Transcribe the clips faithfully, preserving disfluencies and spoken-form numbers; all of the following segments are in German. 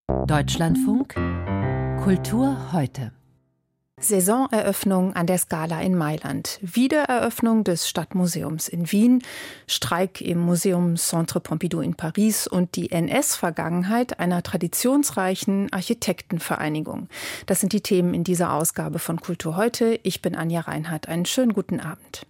Deutschlandfunk Kultur heute. Saisoneröffnung an der Scala in Mailand, Wiedereröffnung des Stadtmuseums in Wien, Streik im Museum Centre Pompidou in Paris und die N S-Vergangenheit einer traditionsreichen Architektenvereinigung. Das sind die Themen in dieser Ausgabe von Kultur heute. Ich bin Anja Reinhardt. Einen schönen guten Abend.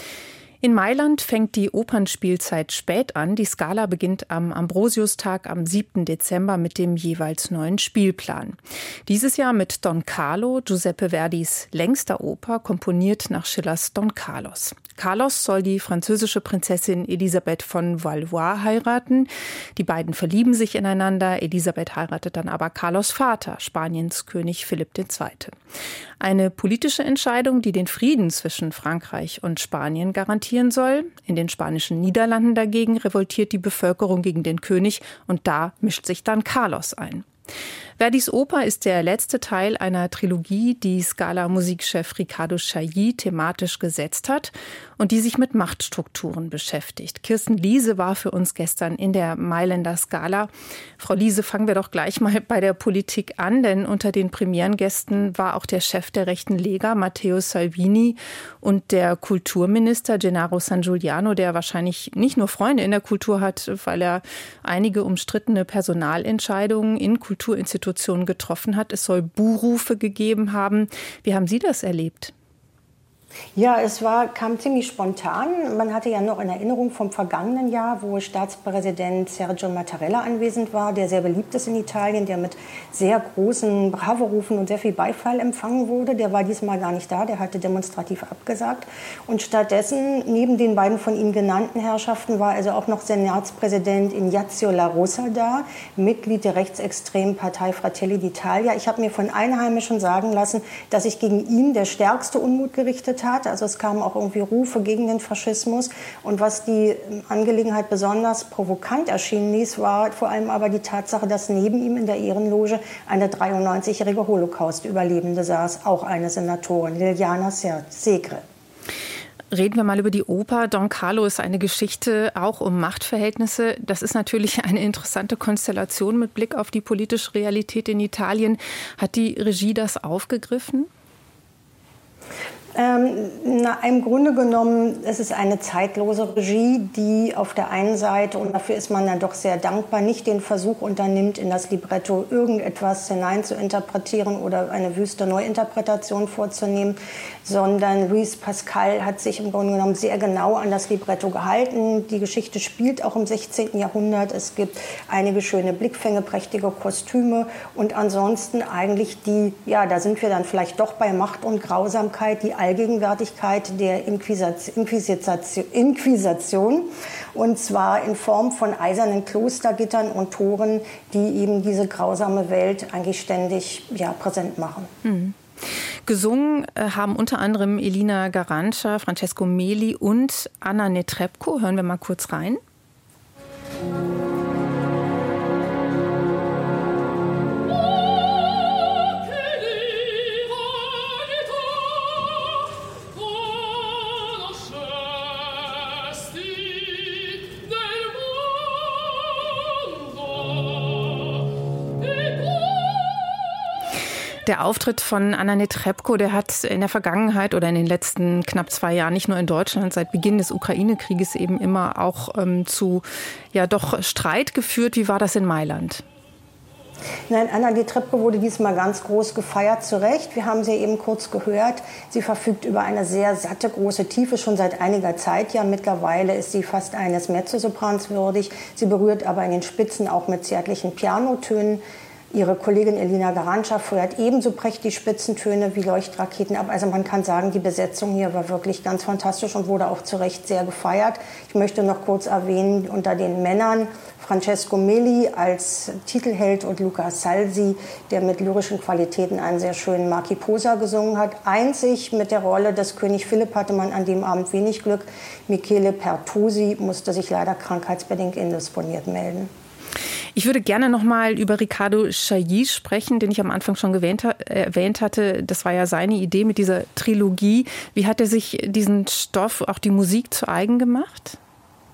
In Mailand fängt die Opernspielzeit spät an. Die Scala beginnt am Ambrosiustag am siebten Dezember mit dem jeweils neuen Spielplan. Dieses Jahr mit Don Carlo, Giuseppe Verdis längster Oper, komponiert nach Schillers Don Carlos. Carlos soll die französische Prinzessin Elisabeth von Valois heiraten. Die beiden verlieben sich ineinander. Elisabeth heiratet dann aber Carlos' Vater, Spaniens König Philipp der Zweite. Eine politische Entscheidung, die den Frieden zwischen Frankreich und Spanien garantieren soll. In den spanischen Niederlanden dagegen revoltiert die Bevölkerung gegen den König und da mischt sich dann Carlos ein. Verdis Oper ist der letzte Teil einer Trilogie, die Scala-Musikchef Riccardo Chailly thematisch gesetzt hat und die sich mit Machtstrukturen beschäftigt. Kirsten Liese war für uns gestern in der Mailänder Scala. Frau Liese, fangen wir doch gleich mal bei der Politik an, denn unter den Premierengästen war auch der Chef der rechten Lega, Matteo Salvini, und der Kulturminister Gennaro San Giuliano, der wahrscheinlich nicht nur Freunde in der Kultur hat, weil er einige umstrittene Personalentscheidungen in Kulturinstitutionen getroffen hat. Es soll Buhrufe gegeben haben. Wie haben Sie das erlebt? Ja, es war, kam ziemlich spontan. Man hatte ja noch in Erinnerung vom vergangenen Jahr, wo Staatspräsident Sergio Mattarella anwesend war, der sehr beliebt ist in Italien, der mit sehr großen Bravo-Rufen und sehr viel Beifall empfangen wurde. Der war diesmal gar nicht da, der hatte demonstrativ abgesagt. Und stattdessen, neben den beiden von Ihnen genannten Herrschaften, war also auch noch Senatspräsident Ignazio La Russa da, Mitglied der rechtsextremen Partei Fratelli d'Italia. Ich habe mir von Einheimischen sagen lassen, dass sich gegen ihn der stärkste Unmut gerichtet hat. Also es kamen auch irgendwie Rufe gegen den Faschismus. Und was die Angelegenheit besonders provokant erschienen ließ, war vor allem aber die Tatsache, dass neben ihm in der Ehrenloge eine dreiundneunzigjährige Holocaust-Überlebende saß, auch eine Senatorin, Liliana Segre. Reden wir mal über die Oper. Don Carlo ist eine Geschichte auch um Machtverhältnisse. Das ist natürlich eine interessante Konstellation mit Blick auf die politische Realität in Italien. Hat die Regie das aufgegriffen? Ähm, na, im Grunde genommen, es ist eine zeitlose Regie, die auf der einen Seite, und dafür ist man dann doch sehr dankbar, nicht den Versuch unternimmt, in das Libretto irgendetwas hinein zu interpretieren oder eine wüste Neuinterpretation vorzunehmen, sondern Luis Pascal hat sich im Grunde genommen sehr genau an das Libretto gehalten. Die Geschichte spielt auch im sechzehnten Jahrhundert. Es gibt einige schöne Blickfänge, prächtige Kostüme und ansonsten eigentlich die, ja, da sind wir dann vielleicht doch bei Macht und Grausamkeit, die Allgegenwärtigkeit der Inquisition, Inquisition, und zwar in Form von eisernen Klostergittern und Toren, die eben diese grausame Welt eigentlich ständig, ja, präsent machen. Mhm. Gesungen äh, haben unter anderem Elina Garanca, Francesco Meli und Anna Netrebko. Hören wir mal kurz rein. Der Auftritt von Anna Netrebko, der hat in der Vergangenheit oder in den letzten knapp zwei Jahren nicht nur in Deutschland seit Beginn des Ukraine-Krieges eben immer auch ähm, zu ja doch Streit geführt. Wie war das in Mailand? Nein, Anna Netrebko wurde diesmal ganz groß gefeiert, zu Recht. Wir haben sie eben kurz gehört. Sie verfügt über eine sehr satte, große Tiefe, schon seit einiger Zeit. Ja, mittlerweile ist sie fast eines Mezzosoprans würdig. Sie berührt aber in den Spitzen auch mit zärtlichen Pianotönen. Ihre Kollegin Elina Garanca feuert ebenso prächtig Spitzentöne wie Leuchtraketen ab. Also man kann sagen, die Besetzung hier war wirklich ganz fantastisch und wurde auch zu Recht sehr gefeiert. Ich möchte noch kurz erwähnen, unter den Männern Francesco Meli als Titelheld und Luca Salsi, der mit lyrischen Qualitäten einen sehr schönen Marchi Posa gesungen hat. Einzig mit der Rolle des König Philipp hatte man an dem Abend wenig Glück. Michele Pertusi musste sich leider krankheitsbedingt indisponiert melden. Ich würde gerne noch mal über Riccardo Chailly sprechen, den ich am Anfang schon erwähnt, erwähnt hatte. Das war ja seine Idee mit dieser Trilogie. Wie hat er sich diesen Stoff, auch die Musik, zu eigen gemacht?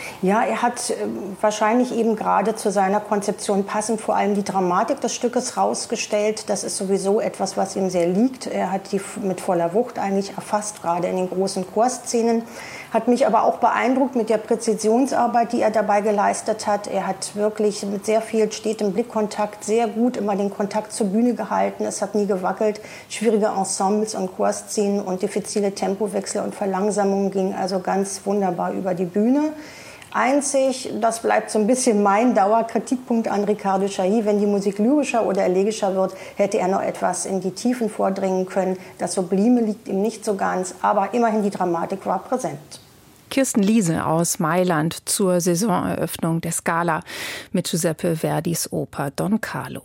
Ja, er hat äh, wahrscheinlich eben gerade zu seiner Konzeption passend vor allem die Dramatik des Stückes rausgestellt. Das ist sowieso etwas, was ihm sehr liegt. Er hat die mit voller Wucht eigentlich erfasst, gerade in den großen Chorszenen. Hat mich aber auch beeindruckt mit der Präzisionsarbeit, die er dabei geleistet hat. Er hat wirklich mit sehr viel stetem Blickkontakt sehr gut immer den Kontakt zur Bühne gehalten. Es hat nie gewackelt. Schwierige Ensembles und Chorszenen und diffizile Tempowechsel und Verlangsamungen gingen also ganz wunderbar über die Bühne. Einzig, das bleibt so ein bisschen mein Dauerkritikpunkt an Riccardo Chailly, wenn die Musik lyrischer oder elegischer wird, hätte er noch etwas in die Tiefen vordringen können. Das Sublime liegt ihm nicht so ganz, aber immerhin die Dramatik war präsent. Kirsten Liese aus Mailand zur Saisoneröffnung der Scala mit Giuseppe Verdis Oper Don Carlo.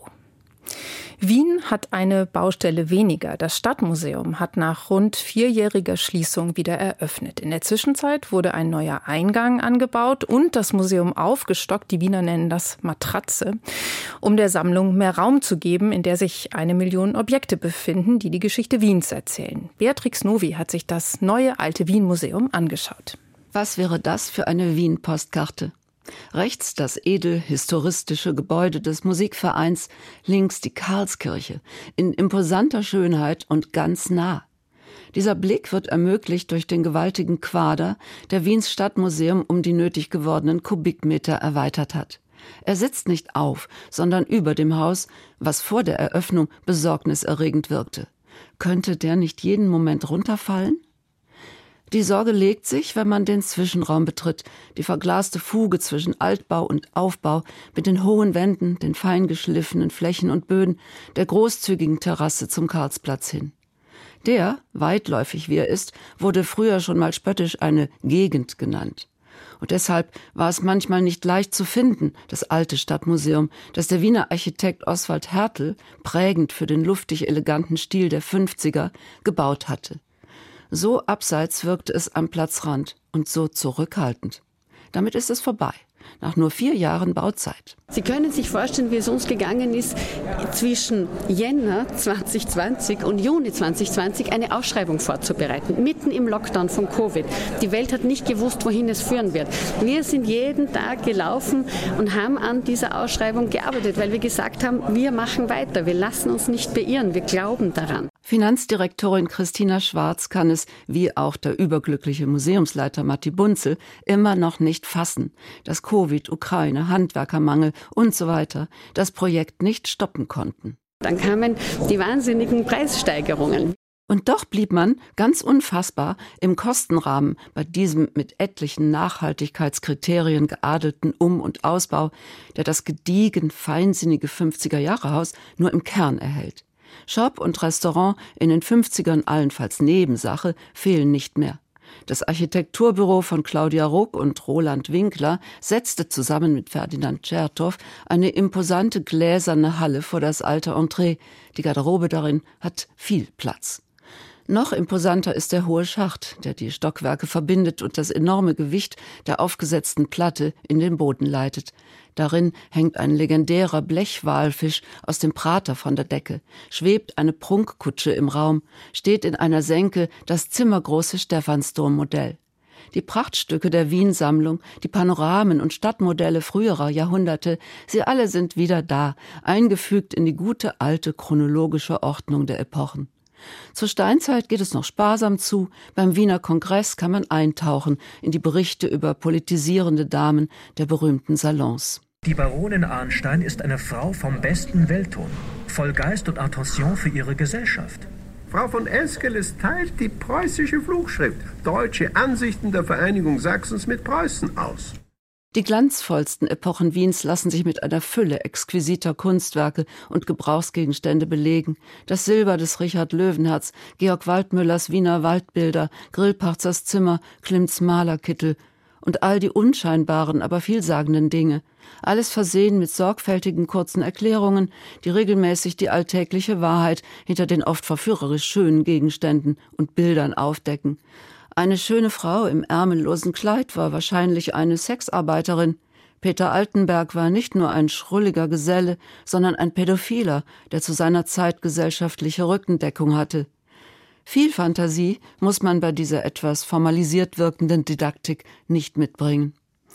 Wien hat eine Baustelle weniger. Das Stadtmuseum hat nach rund vierjähriger Schließung wieder eröffnet. In der Zwischenzeit wurde ein neuer Eingang angebaut und das Museum aufgestockt. Die Wiener nennen das Matratze, um der Sammlung mehr Raum zu geben, in der sich eine Million Objekte befinden, die die Geschichte Wiens erzählen. Beatrix Novi hat sich das neue Alte Wien-Museum angeschaut. Was wäre das für eine Wien-Postkarte? Rechts das edel historistische Gebäude des Musikvereins, links die Karlskirche, in imposanter Schönheit und ganz nah. Dieser Blick wird ermöglicht durch den gewaltigen Quader, der Wiens Stadtmuseum um die nötig gewordenen Kubikmeter erweitert hat. Er sitzt nicht auf, sondern über dem Haus, was vor der Eröffnung besorgniserregend wirkte. Könnte der nicht jeden Moment runterfallen? Die Sorge legt sich, wenn man den Zwischenraum betritt, die verglaste Fuge zwischen Altbau und Aufbau mit den hohen Wänden, den fein geschliffenen Flächen und Böden, der großzügigen Terrasse zum Karlsplatz hin. Der, weitläufig wie er ist, wurde früher schon mal spöttisch eine Gegend genannt. Und deshalb war es manchmal nicht leicht zu finden, das alte Stadtmuseum, das der Wiener Architekt Oswald Hertel, prägend für den luftig eleganten Stil der fünfziger, gebaut hatte. So abseits wirkte es am Platzrand und so zurückhaltend. Damit ist es vorbei, nach nur vier Jahren Bauzeit. Sie können sich vorstellen, wie es uns gegangen ist, zwischen Jänner zwanzig zwanzig und Juni zwanzig zwanzig eine Ausschreibung vorzubereiten, mitten im Lockdown von Covid. Die Welt hat nicht gewusst, wohin es führen wird. Wir sind jeden Tag gelaufen und haben an dieser Ausschreibung gearbeitet, weil wir gesagt haben, wir machen weiter, wir lassen uns nicht beirren, wir glauben daran. Finanzdirektorin Christina Schwarz kann es, wie auch der überglückliche Museumsleiter Matti Bunzel, immer noch nicht fassen, dass Covid, Ukraine, Handwerkermangel und so weiter das Projekt nicht stoppen konnten. Dann kamen die wahnsinnigen Preissteigerungen. Und doch blieb man, ganz unfassbar, im Kostenrahmen bei diesem mit etlichen Nachhaltigkeitskriterien geadelten Um- und Ausbau, der das gediegen feinsinnige fünfziger-Jahre-Haus nur im Kern erhält. Shop und Restaurant, in den fünfzigern allenfalls Nebensache, fehlen nicht mehr. Das Architekturbüro von Claudia Ruck und Roland Winkler setzte zusammen mit Ferdinand Tschertow eine imposante gläserne Halle vor das alte Entree. Die Garderobe darin hat viel Platz. Noch imposanter ist der hohe Schacht, der die Stockwerke verbindet und das enorme Gewicht der aufgesetzten Platte in den Boden leitet. Darin hängt ein legendärer Blechwalfisch aus dem Prater von der Decke, schwebt eine Prunkkutsche im Raum, steht in einer Senke das zimmergroße Stephansdom-Modell. Die Prachtstücke der Wien-Sammlung, die Panoramen und Stadtmodelle früherer Jahrhunderte, sie alle sind wieder da, eingefügt in die gute alte chronologische Ordnung der Epochen. Zur Steinzeit geht es noch sparsam zu. Beim Wiener Kongress kann man eintauchen in die Berichte über politisierende Damen der berühmten Salons. Die Baronin Arnstein ist eine Frau vom besten Weltton, voll Geist und Attention für ihre Gesellschaft. Frau von Eskeles teilt die preußische Flugschrift, deutsche Ansichten der Vereinigung Sachsens mit Preußen aus. Die glanzvollsten Epochen Wiens lassen sich mit einer Fülle exquisiter Kunstwerke und Gebrauchsgegenstände belegen. Das Silber des Richard Löwenherz, Georg Waldmüllers Wiener Waldbilder, Grillparzers Zimmer, Klimts Malerkittel und all die unscheinbaren, aber vielsagenden Dinge. Alles versehen mit sorgfältigen kurzen Erklärungen, die regelmäßig die alltägliche Wahrheit hinter den oft verführerisch schönen Gegenständen und Bildern aufdecken. Eine schöne Frau im ärmellosen Kleid war wahrscheinlich eine Sexarbeiterin. Peter Altenberg war nicht nur ein schrulliger Geselle, sondern ein Pädophiler, der zu seiner Zeit gesellschaftliche Rückendeckung hatte. Viel Fantasie muss man bei dieser etwas formalisiert wirkenden Didaktik nicht mitbringen.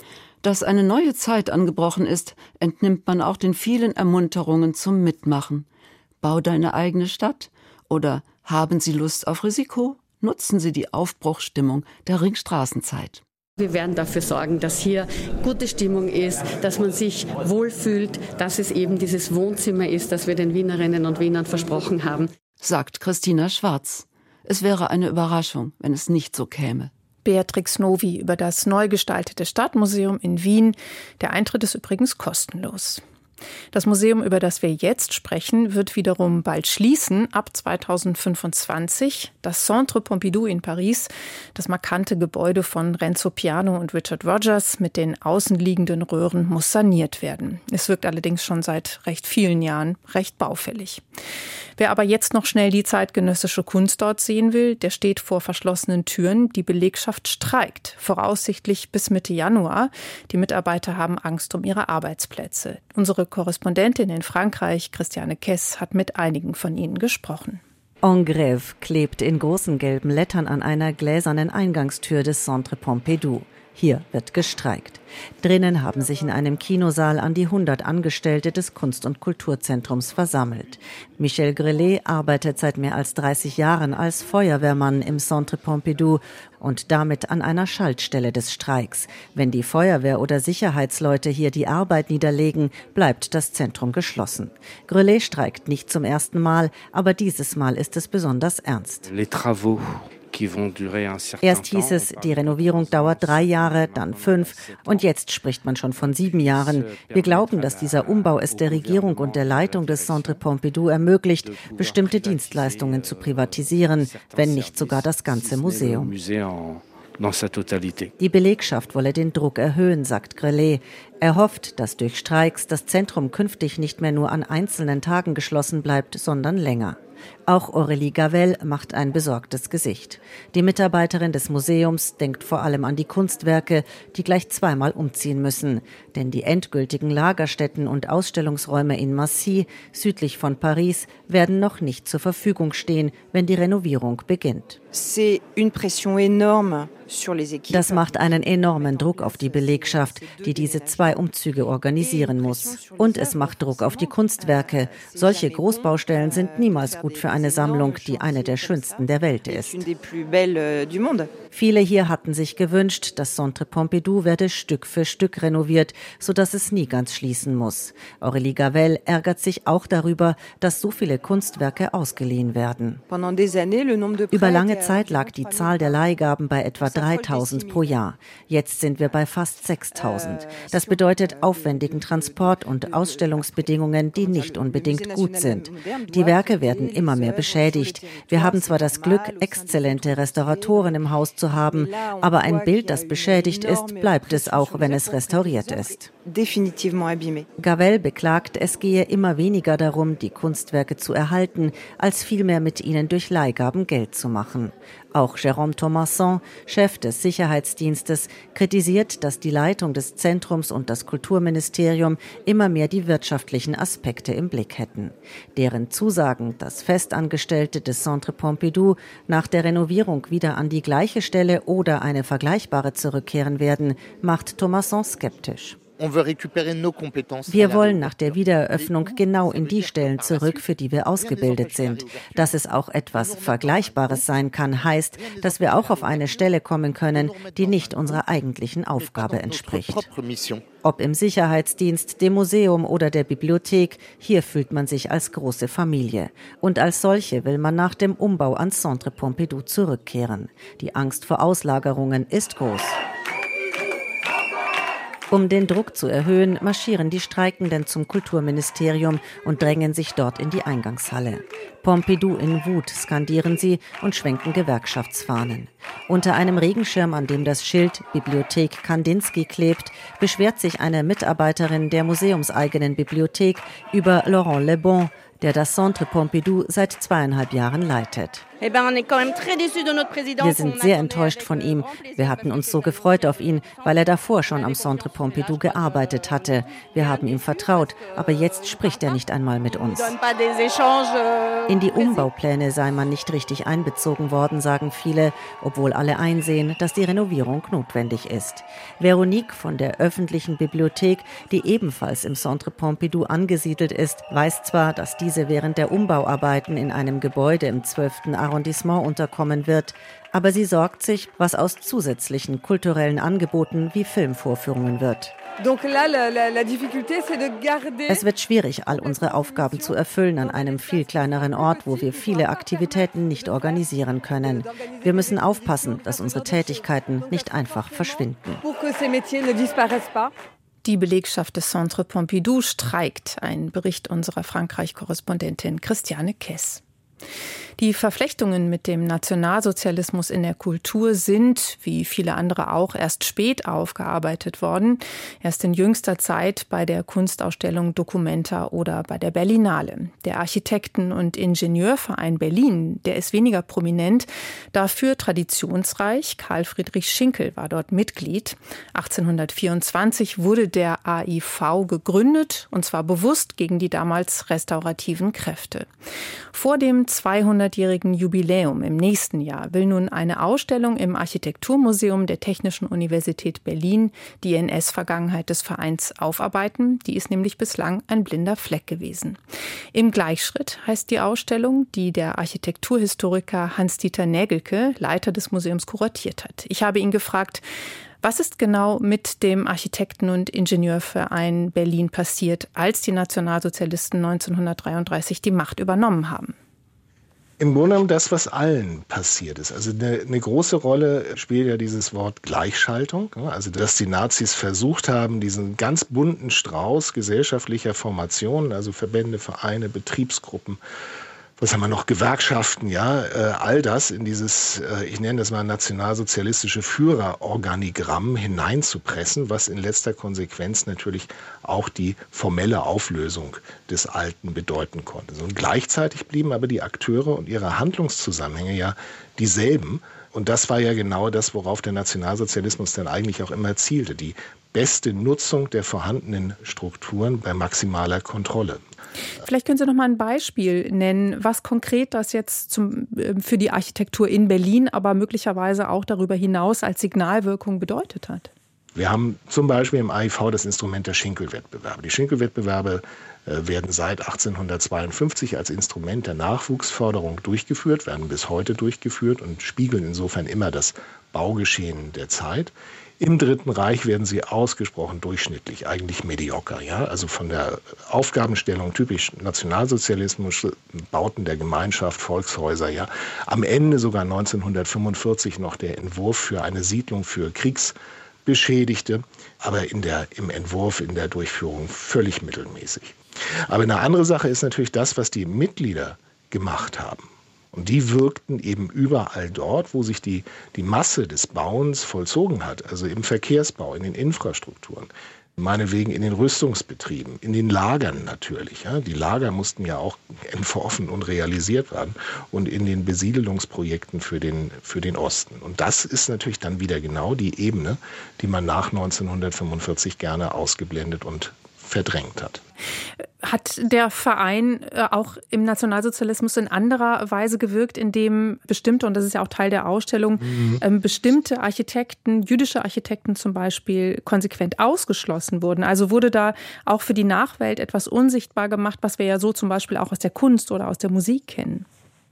Dass eine neue Zeit angebrochen ist, entnimmt man auch den vielen Ermunterungen zum Mitmachen. Bau deine eigene Stadt oder haben Sie Lust auf Risiko? Nutzen Sie die Aufbruchsstimmung der Ringstraßenzeit. Wir werden dafür sorgen, dass hier gute Stimmung ist, dass man sich wohlfühlt, dass es eben dieses Wohnzimmer ist, das wir den Wienerinnen und Wienern versprochen haben, sagt Christina Schwarz. Es wäre eine Überraschung, wenn es nicht so käme. Beatrix Novi über das neu gestaltete Stadtmuseum in Wien. Der Eintritt ist übrigens kostenlos. Das Museum, über das wir jetzt sprechen, wird wiederum bald schließen, ab zweitausendfünfundzwanzig. Das Centre Pompidou in Paris, das markante Gebäude von Renzo Piano und Richard Rogers mit den außenliegenden Röhren, muss saniert werden. Es wirkt allerdings schon seit recht vielen Jahren recht baufällig. Wer aber jetzt noch schnell die zeitgenössische Kunst dort sehen will, der steht vor verschlossenen Türen. Die Belegschaft streikt, voraussichtlich bis Mitte Januar. Die Mitarbeiter haben Angst um ihre Arbeitsplätze. Unsere Korrespondentin in Frankreich, Christiane Kess, hat mit einigen von ihnen gesprochen. En Grève klebt in großen gelben Lettern an einer gläsernen Eingangstür des Centre Pompidou. Hier wird gestreikt. Drinnen haben sich in einem Kinosaal an die hundert Angestellte des Kunst- und Kulturzentrums versammelt. Michel Grelet arbeitet seit mehr als dreißig Jahren als Feuerwehrmann im Centre Pompidou und damit an einer Schaltstelle des Streiks. Wenn die Feuerwehr oder Sicherheitsleute hier die Arbeit niederlegen, bleibt das Zentrum geschlossen. Grelet streikt nicht zum ersten Mal, aber dieses Mal ist es besonders ernst. Les travaux. Erst hieß es, die Renovierung dauert drei Jahre, dann fünf und jetzt spricht man schon von sieben Jahren. Wir glauben, dass dieser Umbau es der Regierung und der Leitung des Centre Pompidou ermöglicht, bestimmte Dienstleistungen zu privatisieren, wenn nicht sogar das ganze Museum. Die Belegschaft wolle den Druck erhöhen, sagt Grelet. Er hofft, dass durch Streiks das Zentrum künftig nicht mehr nur an einzelnen Tagen geschlossen bleibt, sondern länger. Auch Aurélie Gavel macht ein besorgtes Gesicht. Die Mitarbeiterin des Museums denkt vor allem an die Kunstwerke, die gleich zweimal umziehen müssen. Denn die endgültigen Lagerstätten und Ausstellungsräume in Massy, südlich von Paris, werden noch nicht zur Verfügung stehen, wenn die Renovierung beginnt. Das macht einen enormen Druck auf die Belegschaft, die diese zwei Umzüge organisieren muss. Und es macht Druck auf die Kunstwerke. Solche Großbaustellen sind niemals gut für eine Sammlung, die eine der schönsten der Welt ist. Viele hier hatten sich gewünscht, das Centre Pompidou werde Stück für Stück renoviert, sodass es nie ganz schließen muss. Aurélie Gavel ärgert sich auch darüber, dass so viele Kunstwerke ausgeliehen werden. Über lange Zeit lag die Zahl der Leihgaben bei etwa dreitausend pro Jahr. Jetzt sind wir bei fast sechstausend. Das bedeutet aufwendigen Transport und Ausstellungsbedingungen, die nicht unbedingt gut sind. Die Werke werden immer mehr beschädigt. Wir haben zwar das Glück, exzellente Restauratoren im Haus zu haben, aber ein Bild, das beschädigt ist, bleibt es auch, wenn es restauriert ist. Gavel beklagt, es gehe immer weniger darum, die Kunstwerke zu erhalten, als vielmehr mit ihnen durch Leihgaben Geld zu machen. Auch Jérôme Thomasson, Chef des Sicherheitsdienstes, kritisiert, dass die Leitung des Zentrums und das Kulturministerium immer mehr die wirtschaftlichen Aspekte im Blick hätten. Deren Zusagen, dass Festangestellte des Centre Pompidou nach der Renovierung wieder an die gleiche Stelle oder eine vergleichbare zurückkehren werden, macht Thomasson skeptisch. Wir wollen nach der Wiedereröffnung genau in die Stellen zurück, für die wir ausgebildet sind. Dass es auch etwas Vergleichbares sein kann, heißt, dass wir auch auf eine Stelle kommen können, die nicht unserer eigentlichen Aufgabe entspricht. Ob im Sicherheitsdienst, dem Museum oder der Bibliothek, hier fühlt man sich als große Familie. Und als solche will man nach dem Umbau ans Centre Pompidou zurückkehren. Die Angst vor Auslagerungen ist groß. Um den Druck zu erhöhen, marschieren die Streikenden zum Kulturministerium und drängen sich dort in die Eingangshalle. Pompidou in Wut skandieren sie und schwenken Gewerkschaftsfahnen. Unter einem Regenschirm, an dem das Schild Bibliothek Kandinsky klebt, beschwert sich eine Mitarbeiterin der museumseigenen Bibliothek über Laurent Lebon, der das Centre Pompidou seit zweieinhalb Jahren leitet. Wir sind sehr enttäuscht von ihm. Wir hatten uns so gefreut auf ihn, weil er davor schon am Centre Pompidou gearbeitet hatte. Wir haben ihm vertraut, aber jetzt spricht er nicht einmal mit uns. In die Umbaupläne sei man nicht richtig einbezogen worden, sagen viele, obwohl alle einsehen, dass die Renovierung notwendig ist. Veronique von der öffentlichen Bibliothek, die ebenfalls im Centre Pompidou angesiedelt ist, weiß zwar, dass diese während der Umbauarbeiten in einem Gebäude im zwölften Arrondissement unterkommen wird, aber sie sorgt sich, was aus zusätzlichen kulturellen Angeboten wie Filmvorführungen wird. Es wird schwierig, all unsere Aufgaben zu erfüllen an einem viel kleineren Ort, wo wir viele Aktivitäten nicht organisieren können. Wir müssen aufpassen, dass unsere Tätigkeiten nicht einfach verschwinden. Die Belegschaft des Centre Pompidou streikt. Ein Bericht unserer Frankreich-Korrespondentin Christiane Kess. Die Verflechtungen mit dem Nationalsozialismus in der Kultur sind, wie viele andere auch, erst spät aufgearbeitet worden. Erst in jüngster Zeit bei der Kunstausstellung Documenta oder bei der Berlinale. Der Architekten- und Ingenieurverein Berlin, der ist weniger prominent, dafür traditionsreich. Karl Friedrich Schinkel war dort Mitglied. achtzehnhundertvierundzwanzig wurde der A I V gegründet, und zwar bewusst gegen die damals restaurativen Kräfte. Vor dem zweihundertjährigen Jubiläum im nächsten Jahr will nun eine Ausstellung im Architekturmuseum der Technischen Universität Berlin die N S-Vergangenheit des Vereins aufarbeiten. Die ist nämlich bislang ein blinder Fleck gewesen. Im Gleichschritt heißt die Ausstellung, die der Architekturhistoriker Hans-Dieter Nägelke, Leiter des Museums, kuratiert hat. Ich habe ihn gefragt, was ist genau mit dem Architekten- und Ingenieurverein Berlin passiert, als die Nationalsozialisten neunzehnhundertdreiunddreißig die Macht übernommen haben? Im Grunde genommen das, was allen passiert ist. Also eine, eine große Rolle spielt ja dieses Wort Gleichschaltung. Also dass die Nazis versucht haben, diesen ganz bunten Strauß gesellschaftlicher Formationen, also Verbände, Vereine, Betriebsgruppen, was haben wir noch, Gewerkschaften, ja, äh, all das in dieses, äh, ich nenne das mal nationalsozialistische Führerorganigramm hineinzupressen, was in letzter Konsequenz natürlich auch die formelle Auflösung des Alten bedeuten konnte. So, und gleichzeitig blieben aber die Akteure und ihre Handlungszusammenhänge ja dieselben. Und das war ja genau das, worauf der Nationalsozialismus dann eigentlich auch immer zielte. Die beste Nutzung der vorhandenen Strukturen bei maximaler Kontrolle. Vielleicht können Sie noch mal ein Beispiel nennen, was konkret das jetzt zum, für die Architektur in Berlin, aber möglicherweise auch darüber hinaus als Signalwirkung bedeutet hat. Wir haben zum Beispiel im A I V das Instrument der Schinkelwettbewerbe. Die Schinkelwettbewerbe äh, werden seit achtzehnhundertzweiundfünfzig als Instrument der Nachwuchsförderung durchgeführt, werden bis heute durchgeführt und spiegeln insofern immer das Baugeschehen der Zeit. Im Dritten Reich werden sie ausgesprochen durchschnittlich, eigentlich medioker. Ja? Also von der Aufgabenstellung typisch Nationalsozialismus, Bauten der Gemeinschaft, Volkshäuser. Ja? Am Ende sogar neunzehnhundertfünfundvierzig noch der Entwurf für eine Siedlung für Kriegsbeschädigte, aber in der, im Entwurf, in der Durchführung völlig mittelmäßig. Aber eine andere Sache ist natürlich das, was die Mitglieder gemacht haben. Und die wirkten eben überall dort, wo sich die, die Masse des Bauens vollzogen hat, also im Verkehrsbau, in den Infrastrukturen, meinetwegen in den Rüstungsbetrieben, in den Lagern natürlich. Ja. Die Lager mussten ja auch entworfen und realisiert werden und in den Besiedelungsprojekten für den, für den Osten. Und das ist natürlich dann wieder genau die Ebene, die man nach neunzehnhundertfünfundvierzig gerne ausgeblendet und verdrängt hat. Hat der Verein auch im Nationalsozialismus in anderer Weise gewirkt, indem bestimmte, und das ist ja auch Teil der Ausstellung, mhm. bestimmte Architekten, jüdische Architekten zum Beispiel, konsequent ausgeschlossen wurden? Also wurde da auch für die Nachwelt etwas unsichtbar gemacht, was wir ja so zum Beispiel auch aus der Kunst oder aus der Musik kennen?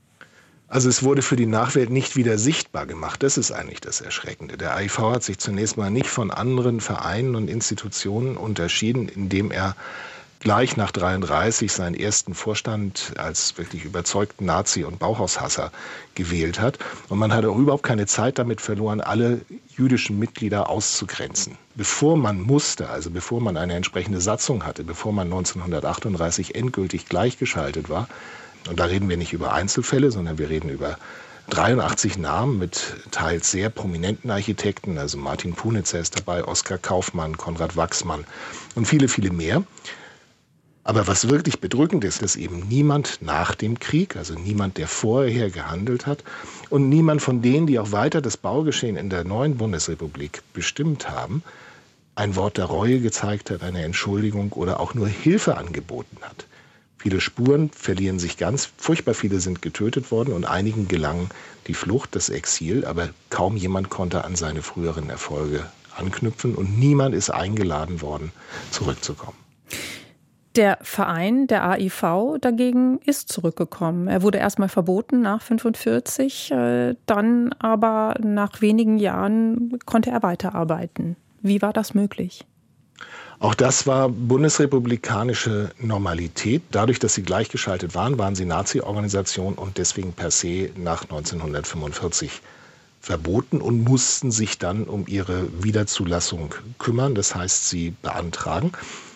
Also es wurde für die Nachwelt nicht wieder sichtbar gemacht. Das ist eigentlich das Erschreckende. Der A I V hat sich zunächst mal nicht von anderen Vereinen und Institutionen unterschieden, indem er gleich nach dreiunddreißig seinen ersten Vorstand als wirklich überzeugten Nazi- und Bauhaushasser gewählt hat. Und man hat auch überhaupt keine Zeit damit verloren, alle jüdischen Mitglieder auszugrenzen. Bevor man musste, also bevor man eine entsprechende Satzung hatte, bevor man neunzehnhundertachtunddreißig endgültig gleichgeschaltet war, und da reden wir nicht über Einzelfälle, sondern wir reden über dreiundachtzig Namen mit teils sehr prominenten Architekten, also Martin Punitzer ist dabei, Oskar Kaufmann, Konrad Wachsmann und viele, viele mehr. Aber was wirklich bedrückend ist, dass eben niemand nach dem Krieg, also niemand, der vorher gehandelt hat und niemand von denen, die auch weiter das Baugeschehen in der neuen Bundesrepublik bestimmt haben, ein Wort der Reue gezeigt hat, eine Entschuldigung oder auch nur Hilfe angeboten hat. Viele Spuren verlieren sich ganz, furchtbar viele sind getötet worden und einigen gelang die Flucht, das Exil, aber kaum jemand konnte an seine früheren Erfolge anknüpfen und niemand ist eingeladen worden, zurückzukommen. Der Verein, der A I V, dagegen ist zurückgekommen. Er wurde erstmal verboten nach fünfundvierzig, dann aber nach wenigen Jahren konnte er weiterarbeiten. Wie war das möglich? Auch das war bundesrepublikanische Normalität. Dadurch, dass sie gleichgeschaltet waren, waren sie Nazi-Organisation und deswegen per se nach neunzehnhundertfünfundvierzig verboten und mussten sich dann um ihre Wiederzulassung kümmern. Das heißt, sie beantragen.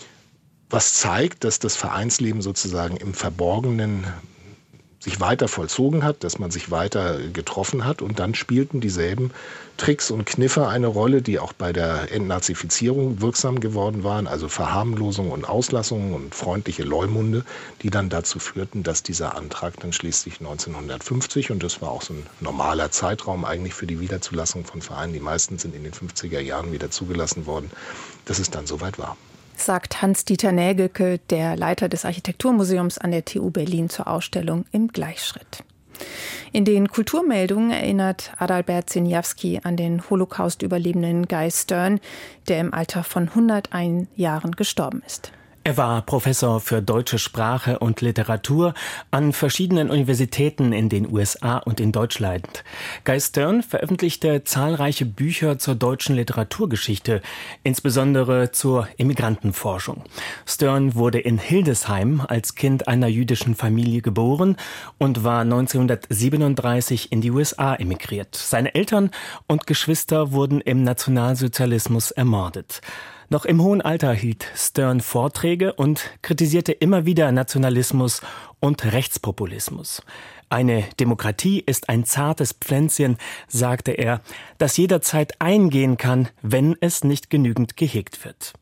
Was zeigt, dass das Vereinsleben sozusagen im Verborgenen sich weiter vollzogen hat, dass man sich weiter getroffen hat. Und dann spielten dieselben Tricks und Kniffe eine Rolle, die auch bei der Entnazifizierung wirksam geworden waren, also Verharmlosung und Auslassung und freundliche Leumunde, die dann dazu führten, dass dieser Antrag dann schließlich neunzehnhundertfünfzig, und das war auch so ein normaler Zeitraum eigentlich für die Wiederzulassung von Vereinen, die meisten sind in den fünfziger Jahren wieder zugelassen worden, dass es dann soweit war. Sagt Hans-Dieter Nägelke, der Leiter des Architekturmuseums an der T U Berlin, zur Ausstellung im Gleichschritt. In den Kulturmeldungen erinnert Adalbert Sieniawski an den Holocaust-Überlebenden Guy Stern, der im Alter von hunderteins Jahren gestorben ist. Er war Professor für deutsche Sprache und Literatur an verschiedenen Universitäten in den U S A und in Deutschland. Guy Stern veröffentlichte zahlreiche Bücher zur deutschen Literaturgeschichte, insbesondere zur Immigrantenforschung. Stern wurde in Hildesheim als Kind einer jüdischen Familie geboren und war neunzehnhundertsiebenunddreißig in die U S A emigriert. Seine Eltern und Geschwister wurden im Nationalsozialismus ermordet. Noch im hohen Alter hielt Stern Vorträge und kritisierte immer wieder Nationalismus und Rechtspopulismus. Eine Demokratie ist ein zartes Pflänzchen, sagte er, das jederzeit eingehen kann, wenn es nicht genügend gehegt wird.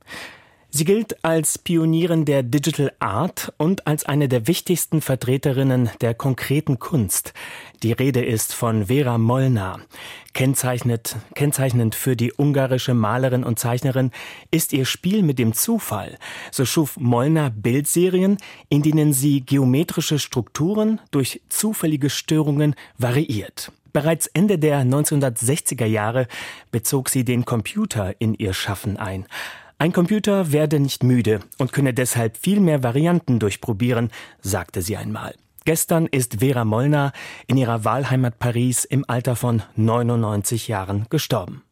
Sie gilt als Pionierin der Digital Art und als eine der wichtigsten Vertreterinnen der konkreten Kunst. Die Rede ist von Vera Molnar. Kennzeichnet, kennzeichnend für die ungarische Malerin und Zeichnerin ist ihr Spiel mit dem Zufall. So schuf Molnar Bildserien, in denen sie geometrische Strukturen durch zufällige Störungen variiert. Bereits Ende der neunzehnhundertsechziger Jahre bezog sie den Computer in ihr Schaffen ein. Ein Computer werde nicht müde und könne deshalb viel mehr Varianten durchprobieren, sagte sie einmal. Gestern ist Vera Molnar in ihrer Wahlheimat Paris im Alter von neunundneunzig Jahren gestorben.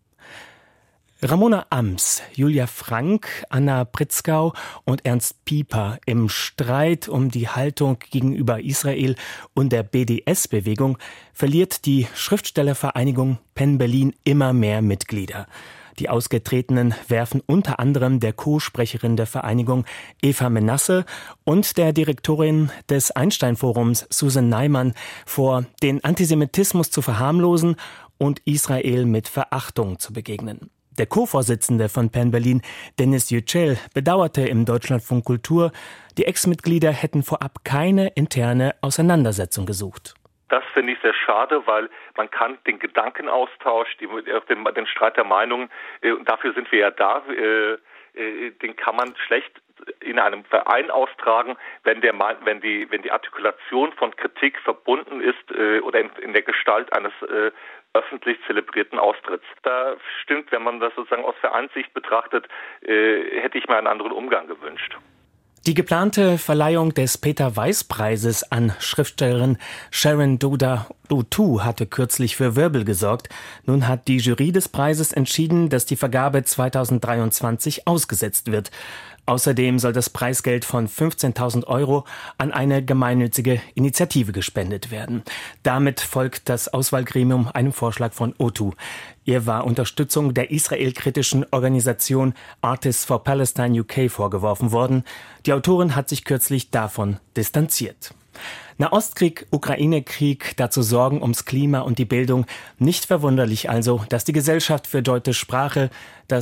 Ramona Ams, Julia Frank, Anna Pritzkau und Ernst Pieper im Streit um die Haltung gegenüber Israel und der B D S-Bewegung verliert die Schriftstellervereinigung Penn Berlin immer mehr Mitglieder. Die Ausgetretenen werfen unter anderem der Co-Sprecherin der Vereinigung Eva Menasse und der Direktorin des Einstein-Forums Susan Neiman vor, den Antisemitismus zu verharmlosen und Israel mit Verachtung zu begegnen. Der Co-Vorsitzende von Penn Berlin, Dennis Yücel, bedauerte im Deutschlandfunk Kultur, die Ex-Mitglieder hätten vorab keine interne Auseinandersetzung gesucht. Das finde ich sehr schade, weil man kann den Gedankenaustausch, die, den, den Streit der Meinungen, äh, und dafür sind wir ja da, äh, äh, den kann man schlecht in einem Verein austragen, wenn der wenn die wenn die Artikulation von Kritik verbunden ist äh, oder in, in der Gestalt eines äh, öffentlich zelebrierten Austritts. Da stimmt, wenn man das sozusagen aus Vereinssicht betrachtet, äh, hätte ich mir einen anderen Umgang gewünscht. Die geplante Verleihung des Peter-Weiss-Preises an Schriftstellerin Sharon Doda Otu hatte kürzlich für Wirbel gesorgt. Nun hat die Jury des Preises entschieden, dass die Vergabe zweitausenddreiundzwanzig ausgesetzt wird. Außerdem soll das Preisgeld von fünfzehntausend Euro an eine gemeinnützige Initiative gespendet werden. Damit folgt das Auswahlgremium einem Vorschlag von Otu. Ihr war Unterstützung der israelkritischen Organisation Artists for Palestine U K vorgeworfen worden. Die Autorin hat sich kürzlich davon distanziert. Nahostkrieg, Ukraine-Krieg, dazu Sorgen ums Klima und die Bildung. Nicht verwunderlich also, dass die Gesellschaft für deutsche Sprache, das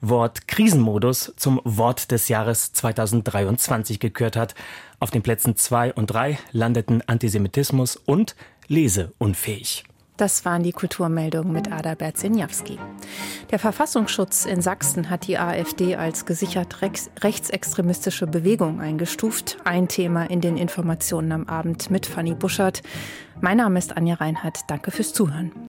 Wort Krisenmodus zum Wort des Jahres zweitausenddreiundzwanzig gekürt hat. Auf den Plätzen zwei und drei landeten Antisemitismus und Leseunfähig. Das waren die Kulturmeldungen mit Ada Berzinjawski. Der Verfassungsschutz in Sachsen hat die AfD als gesichert rechtsextremistische Bewegung eingestuft. Ein Thema in den Informationen am Abend mit Fanny Buschert. Mein Name ist Anja Reinhardt. Danke fürs Zuhören.